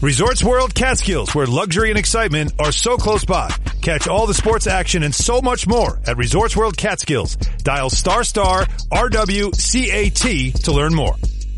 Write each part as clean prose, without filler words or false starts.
Resorts World Catskills, where luxury and excitement are so close by. Catch all the sports action and so much more at Resorts World Catskills. Dial *RWCAT to learn more.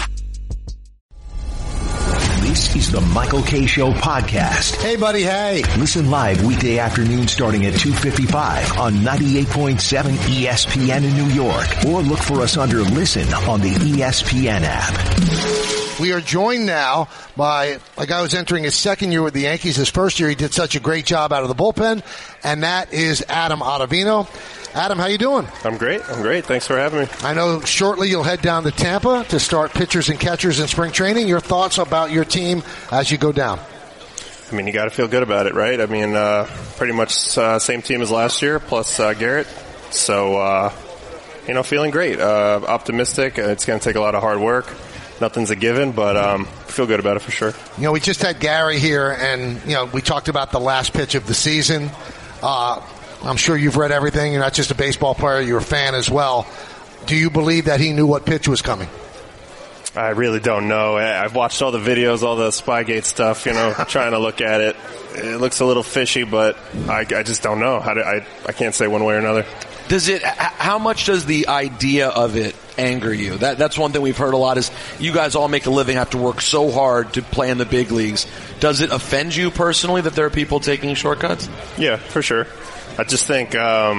This is the Michael Kay Show podcast. Hey, buddy, hey. Listen live weekday afternoon starting at 2:55 on 98.7 ESPN in New York. Or look for us under Listen on the ESPN app. We are joined now by a guy who's entering his second year with the Yankees. His first year, he did such a great job out of the bullpen, and that is Adam Ottavino. Adam, how you doing? I'm great. Thanks for having me. I know shortly you'll head down to Tampa to start pitchers and catchers in spring training. Your thoughts about your team as you go down? I mean, you got to feel good about it, right? I mean, pretty much same team as last year, plus Garrett. So, feeling great. Optimistic. It's going to take a lot of hard work. Nothing's a given, but feel good about it for sure. We just had Gary here, and, we talked about the last pitch of the season. I'm sure you've read everything. You're not just a baseball player. You're a fan as well. Do you believe that he knew what pitch was coming? I really don't know. I've watched all the videos, all the Spygate stuff, trying to look at it. It looks a little fishy, but I just don't know. I can't say one way or another. How much does the idea of it anger you? That's one thing we've heard a lot is you guys all make a living, have to work so hard to play in the big leagues. Does it offend you personally that there are people taking shortcuts? Yeah, for sure. I just think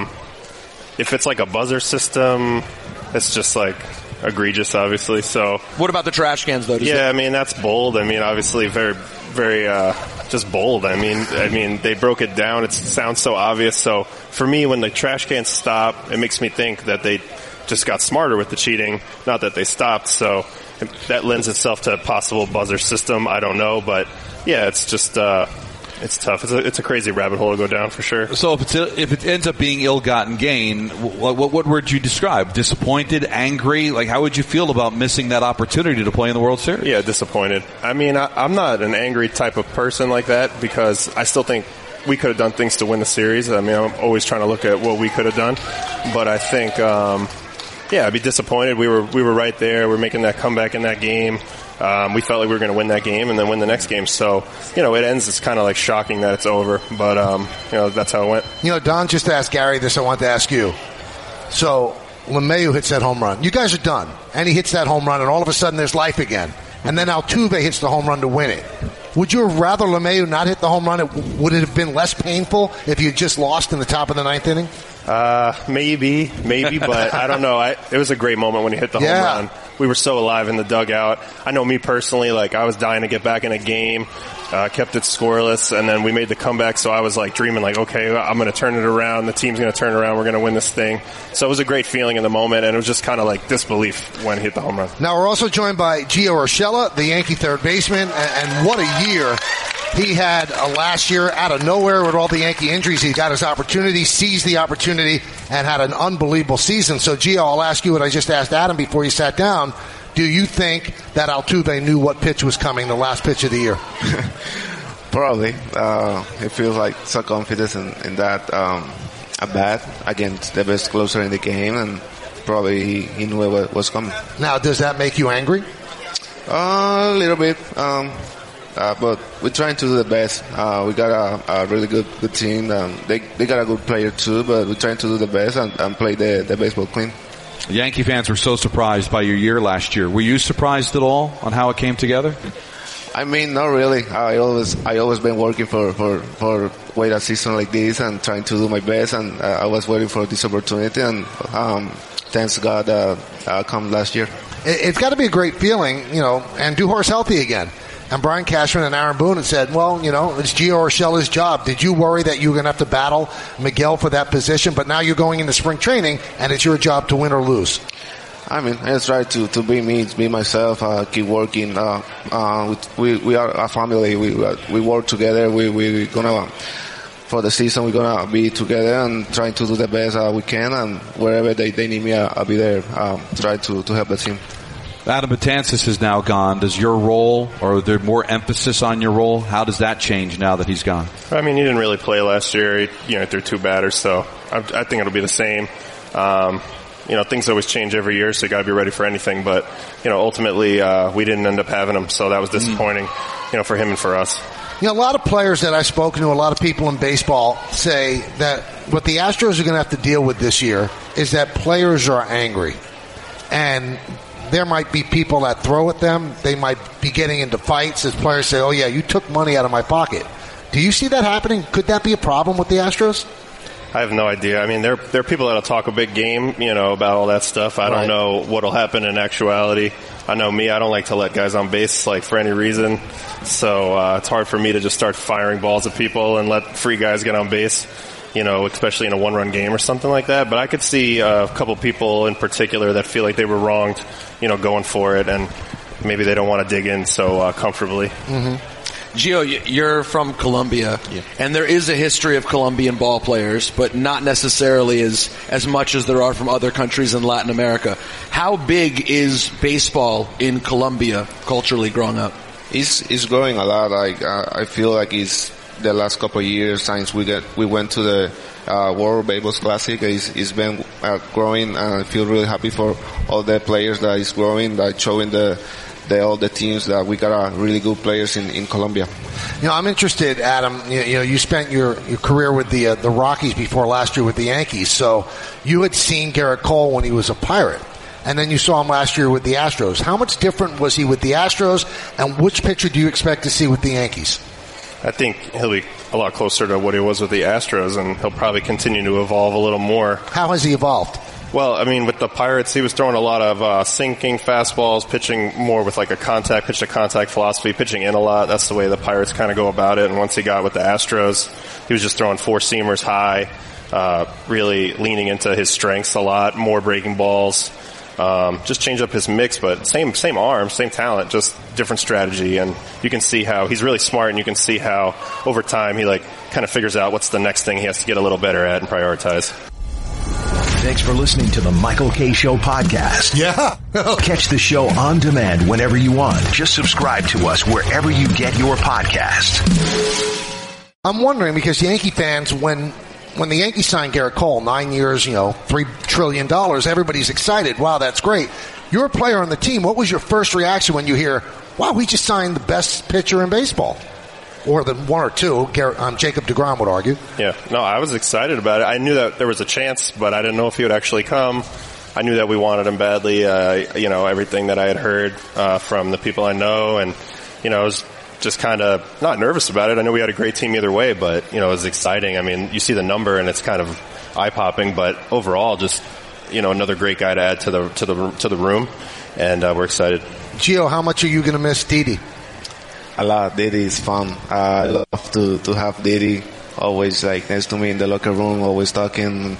if it's like a buzzer system, it's just like egregious, obviously. So what about the trash cans, though? I mean, that's bold. I mean, obviously very, very just bold. I mean, they broke it down. It sounds so obvious. So for me, when the trash cans stop, it makes me think that they just got smarter with the cheating, not that they stopped. So that lends itself to a possible buzzer system. I don't know, but yeah, it's just it's tough. It's a crazy rabbit hole to go down for sure. So if it ends up being ill-gotten gain, what would you describe? Disappointed, angry? Like, how would you feel about missing that opportunity to play in the World Series? Yeah, disappointed. I mean, I'm not an angry type of person like that because I still think we could have done things to win the series. I mean, I'm always trying to look at what we could have done, but I think, I'd be disappointed. We were right there. We're making that comeback in that game. We felt like we were going to win that game and then win the next game. So, it ends. It's kind of like shocking that it's over. But, that's how it went. Don just asked Gary this. I want to ask you. So, LeMahieu hits that home run. You guys are done. And he hits that home run, and all of a sudden there's life again. And then Altuve hits the home run to win it. Would you have rather LeMahieu not hit the home run? Would it have been less painful if you had just lost in the top of the ninth inning? Maybe, but I don't know. It was a great moment when he hit the home run. We were so alive in the dugout. I know me personally, I was dying to get back in a game, kept it scoreless, and then we made the comeback, so I was dreaming okay, I'm going to turn it around, the team's going to turn it around, we're going to win this thing. So it was a great feeling in the moment, and it was just kind of disbelief when he hit the home run. Now we're also joined by Gio Urshela, the Yankee third baseman, and what a year he had last year out of nowhere with all the Yankee injuries. He got his opportunity, seized the opportunity, and had an unbelievable season. So, Gio, I'll ask you what I just asked Adam before you sat down. Do you think that Altuve knew what pitch was coming, the last pitch of the year? Probably. It feels like so confidence in that at bat against the best closer in the game, and probably he knew what was coming. Now, does that make you angry? A little bit. But we're trying to do the best. We got a really good team. They got a good player too, but we're trying to do the best and play the baseball clean. Yankee fans were so surprised by your year last year. Were you surprised at all on how it came together? I mean, not really. I always been working for wait a season like this and trying to do my best, and I was waiting for this opportunity, and thanks God come last year. It's got to be a great feeling, and Duhar's healthy again. And Brian Cashman and Aaron Boone had said, well, it's Gio Urshela's job. Did you worry that you were going to have to battle Miguel for that position? But now you're going into spring training, and it's your job to win or lose. I mean, I just try to be me, be myself, keep working. We are a family. We work together. We're going to, for the season, we're going to be together and trying to do the best we can. And wherever they need me, I'll be there, try to help the team. Adam Betances is now gone. Does your role, or is there more emphasis on your role? How does that change now that he's gone? I mean, he didn't really play last year. He threw 2 batters, so I think it'll be the same. Things always change every year, so you got to be ready for anything. But ultimately, we didn't end up having him, so that was disappointing. for him and for us. A lot of players that I've spoken to, a lot of people in baseball say that what the Astros are going to have to deal with this year is that players are angry. And there might be people that throw at them. They might be getting into fights as players say, oh, yeah, you took money out of my pocket. Do you see that happening? Could that be a problem with the Astros? I have no idea. I mean, there are people that'll talk a big game, about all that stuff. I don't know what'll happen in actuality. I know me, I don't like to let guys on base, for any reason. So it's hard for me to just start firing balls at people and let free guys get on base, especially in a one-run game or something like that. But I could see a couple people in particular that feel like they were wronged, going for it, and maybe they don't want to dig in so comfortably. Mm-hmm. Gio, you're from Colombia, and there is a history of Colombian ball players, but not necessarily as much as there are from other countries in Latin America. How big is baseball in Colombia culturally growing up? It's growing a lot. I feel like it's the last couple of years since we went to the World Baseball Classic. It's been growing, and I feel really happy for all the players that is growing, that showing all the teams that we got really good players in Colombia. I'm interested, Adam. You spent your career with the Rockies before last year with the Yankees. So you had seen Gerrit Cole when he was a Pirate, and then you saw him last year with the Astros. How much different was he with the Astros, and which pitcher do you expect to see with the Yankees? I think he'll be a lot closer to what he was with the Astros, and he'll probably continue to evolve a little more. How has he evolved? Well, I mean, with the Pirates, he was throwing a lot of sinking fastballs, pitching more with a pitch-to-contact philosophy, pitching in a lot. That's the way the Pirates kind of go about it. And once he got with the Astros, he was just throwing four-seamers high, really leaning into his strengths a lot, more breaking balls, just change up his mix, but same arm, same talent, just different strategy. And you can see how he's really smart, and you can see how over time he kind of figures out what's the next thing he has to get a little better at and prioritize. Thanks for listening to the Michael Kay Show podcast. Yeah. Catch the show on demand whenever you want. Just subscribe to us wherever you get your podcast. I'm wondering, because Yankee fans, when the Yankees signed Gerrit Cole, 9 years, $3 trillion, everybody's excited. Wow, that's great. You're a player on the team. What was your first reaction when you hear, wow, we just signed the best pitcher in baseball? Or the one or two, Jacob deGrom would argue. Yeah, no, I was excited about it. I knew that there was a chance, but I didn't know if he would actually come. I knew that we wanted him badly. Everything that I had heard from the people I know, and I was just kind of not nervous about it. I know we had a great team either way, but it was exciting. I mean, you see the number and it's kind of eye-popping, but overall, just another great guy to add to the room, and we're excited. Gio, how much are you going to miss Didi? A lot. Didi is fun. I love to have Didi always next to me in the locker room, always talking.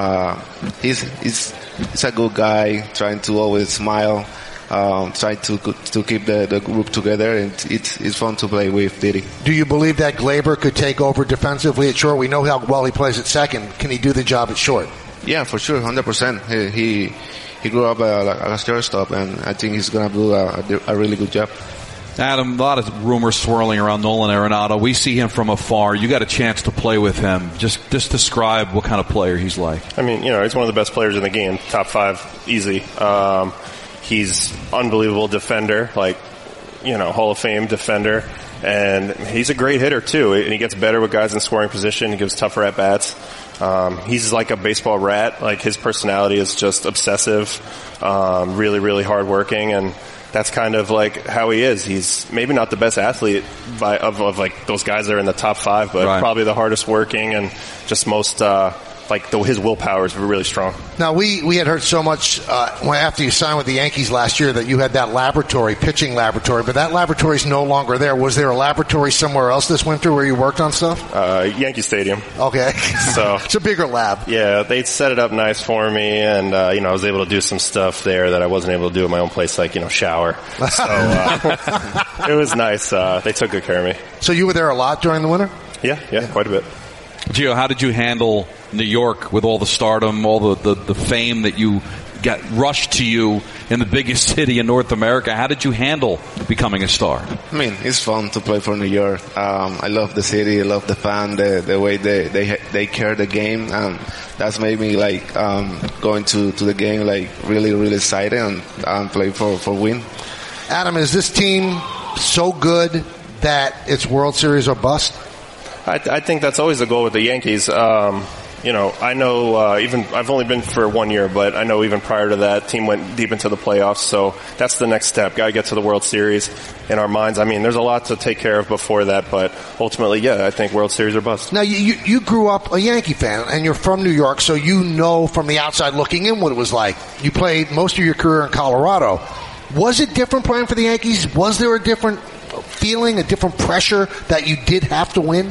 He's a good guy, trying to always smile, trying to keep the group together, and it's fun to play with Didi. Do you believe that Gleyber could take over defensively at short? We know how well he plays at second. Can he do the job at short? Yeah, for sure, 100%. He grew up at a shortstop, and I think he's going to do a really good job. Adam, a lot of rumors swirling around Nolan Arenado. We see him from afar. You got a chance to play with him. Just describe what kind of player he's like. I mean, he's one of the best players in the game. Top 5, easy. He's unbelievable defender, Hall of Fame defender. And he's a great hitter, too. And he gets better with guys in scoring position. He gives tougher at-bats. He's like a baseball rat. His personality is just obsessive, really, really hardworking, and that's kind of how he is. He's maybe not the best athlete of those guys that are in the top 5, but probably the hardest working and just most his willpower is really strong. Now, we had heard so much after you signed with the Yankees last year that you had that pitching laboratory, but that laboratory is no longer there. Was there a laboratory somewhere else this winter where you worked on stuff? Yankee Stadium. Okay. So it's a bigger lab. Yeah, they set it up nice for me, and I was able to do some stuff there that I wasn't able to do at my own place, shower. So it was nice. They took good care of me. So you were there a lot during the winter? Yeah, quite a bit. Gio, how did you handle New York with all the stardom, all the fame that you got rushed to you in the biggest city in North America? How did you handle becoming a star? I mean, it's fun to play for New York. I love the city, I love the fan, the way they care the game, and that's made me going to the game really, really excited and play for win. Adam, is this team so good that it's World Series or bust? I think that's always the goal with the Yankees. I know I've only been for 1 year, but I know even prior to that, team went deep into the playoffs. So that's the next step. Got to get to the World Series in our minds. I mean, there's a lot to take care of before that, but ultimately, I think World Series or bust. Now, you grew up a Yankee fan, and you're from New York, so you know from the outside looking in what it was like. You played most of your career in Colorado. Was it different playing for the Yankees? Was there a different feeling, a different pressure that you did have to win?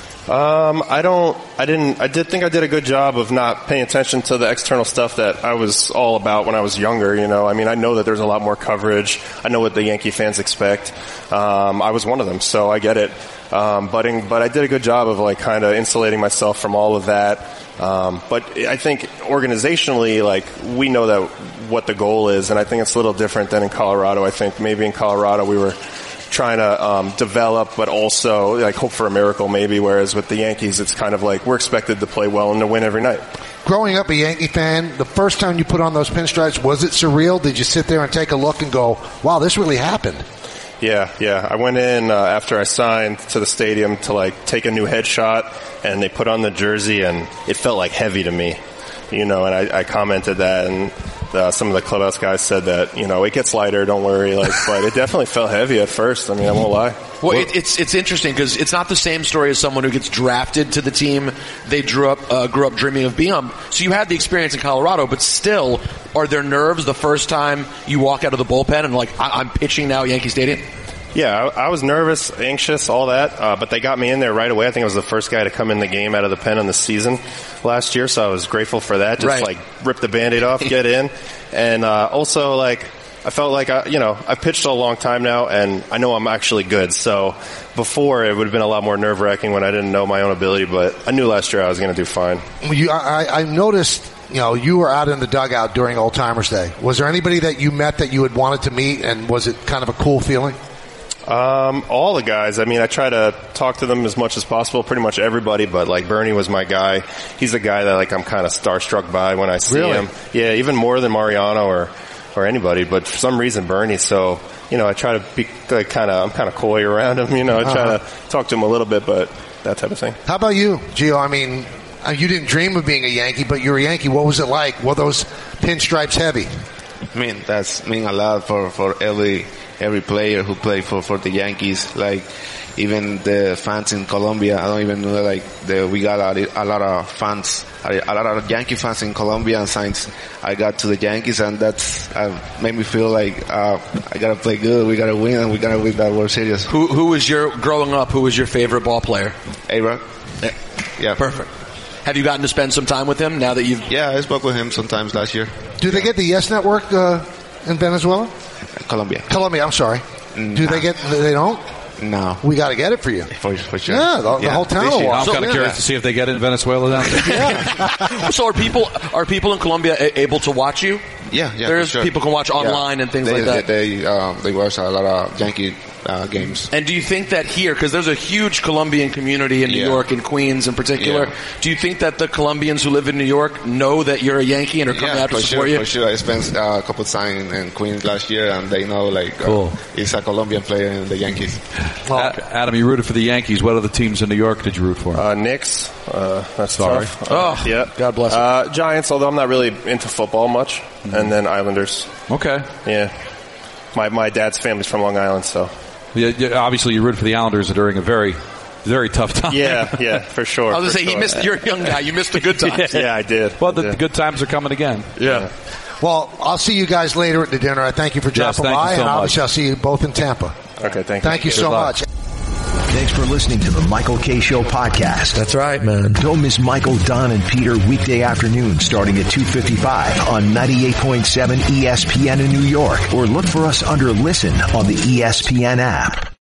I did think I did a good job of not paying attention to the external stuff that I was all about when I was younger, I mean, I know that there's a lot more coverage. I know what the Yankee fans expect. I was one of them, so I get it. But I did a good job of kind of insulating myself from all of that. But I think organizationally, we know that what the goal is, and I think it's a little different than in Colorado. I think maybe in Colorado we were trying to develop, but also hope for a miracle maybe, whereas with the Yankees it's kind of we're expected to play well and to win every night. Growing up a Yankee fan, the first time you put on those pinstripes, was it surreal? Did you sit there and take a look and go, wow, this really happened? Yeah. I went in after I signed to the stadium to take a new headshot, and they put on the jersey, and it felt heavy to me, and I commented that, and some of the clubhouse guys said that, it gets lighter, don't worry, but it definitely felt heavy at first. I mean, I won't lie. Well, it's interesting because it's not the same story as someone who gets drafted to the team they grew up dreaming of being on. So you had the experience in Colorado, but still, are there nerves the first time you walk out of the bullpen and I'm pitching now at Yankee Stadium? Yeah, I was nervous, anxious, all that, but they got me in there right away. I think I was the first guy to come in the game out of the pen in the season last year, so I was grateful for that. Just rip the Band-Aid off, get in. And also, I felt I've pitched a long time now, and I know I'm actually good. So before, it would have been a lot more nerve-wracking when I didn't know my own ability, but I knew last year I was going to do fine. I noticed, you were out in the dugout during Old Timers Day. Was there anybody that you met that you had wanted to meet, and was it kind of a cool feeling? All the guys. I mean, I try to talk to them as much as possible, pretty much everybody, but Bernie was my guy. He's a guy that I'm kind of starstruck by when I see him. Yeah, even more than Mariano or anybody, but for some reason Bernie. So, I try to be I'm kind of coy around him, I try to talk to him a little bit, but that type of thing. How about you, Gio? I mean, you didn't dream of being a Yankee, but you're a Yankee. What was it like? Were those pinstripes heavy? I mean, that's mean a lot for every player who played for the Yankees. Even the fans in Colombia, I don't even know, we got a lot of fans, a lot of Yankee fans in Colombia, and since I got to the Yankees, and that's made me feel I gotta play good, we gotta win, and we gotta win that World Series. Who was growing up, who was your favorite ball player? A-Rod. Yeah. Perfect. Have you gotten to spend some time with him now that you've... Yeah, I spoke with him sometimes last year. Do they get the Yes Network in Venezuela? Colombia, I'm sorry. Do they get... They don't? No. We got to get it for you. For sure. Yeah, the whole town will watch. I'm kind of curious to see if they get it in Venezuela down there. So are people in Colombia able to watch you? Yeah. There's sure. People can watch online and things like that. They watch a lot of Yankee games. And do you think that here, because there's a huge Colombian community in New York, in Queens in particular, do you think that the Colombians who live in New York know that you're a Yankee and are coming out to support you? For sure. I spent a couple of time in Queens last year, and they know cool. He's a Colombian player in the Yankees. Adam, you rooted for the Yankees. What other teams in New York did you root for? Knicks. That's tough. Yeah. God bless you. Giants, although I'm not really into football much, and then Islanders. Okay. Yeah. My dad's family's from Long Island, so. Yeah, obviously you rooted for the Islanders during a very, very tough time. Yeah, for sure. I was going to say, he missed. You're a young guy. You missed the good times. Yeah, I did. Well, the good times are coming again. Yeah. Well, I'll see you guys later at the dinner. I thank you for dropping by, and obviously I'll see you both in Tampa. Okay, thank you. Thank you so much. Thanks for listening to the Michael Kay Show podcast. That's right, man. Don't miss Michael, Don, and Peter weekday afternoon starting at 2:55 on 98.7 ESPN in New York, or look for us under Listen on the ESPN app.